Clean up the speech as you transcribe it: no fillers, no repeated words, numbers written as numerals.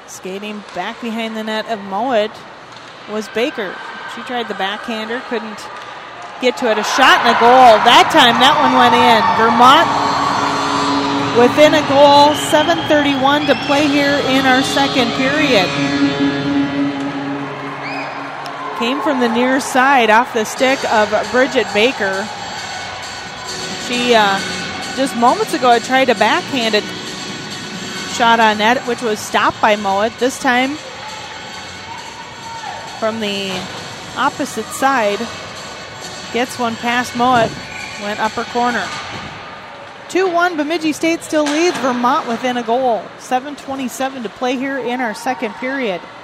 Skating back behind the net of Mowat was Baker. She tried the backhander, couldn't get to it. A shot and a goal. That time that one went in. Vermont within a goal. 7:31 to play here in our second period. Came from the near side off the stick of Bridget Baker. She just moments ago had tried a backhanded shot on net, which was stopped by Mowat. This time from the opposite side. Gets one past Mowat. Went upper corner. 2-1, Bemidji State still leads. Vermont within a goal. 7:27 to play here in our second period.